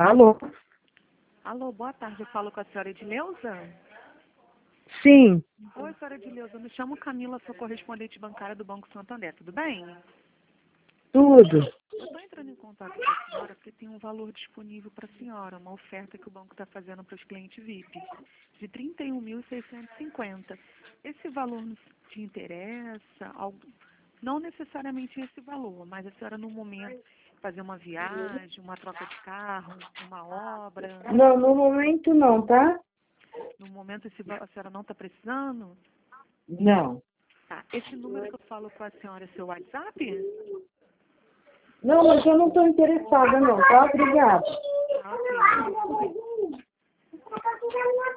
Alô? Alô, boa tarde. Eu falo com a senhora Edileuza? Sim, Oi, senhora Edileuza. Eu me chamo Camila, sou correspondente bancária do Banco Santander. Tudo bem? tudo. Eu estou entrando em contato com a senhora porque tem um valor disponível para a senhora, uma oferta que o banco está fazendo para os clientes VIP, de 31.650. Esse valor te interessa? Não necessariamente esse valor, mas a senhora no momento fazer uma viagem, uma troca de carro, uma obra. Não, no momento não, tá? No momento a senhora não está precisando? Não. Tá. Esse número que eu falo com a senhora é seu WhatsApp? Não, mas eu não estou interessada não, tá? Obrigada. Ah, ok.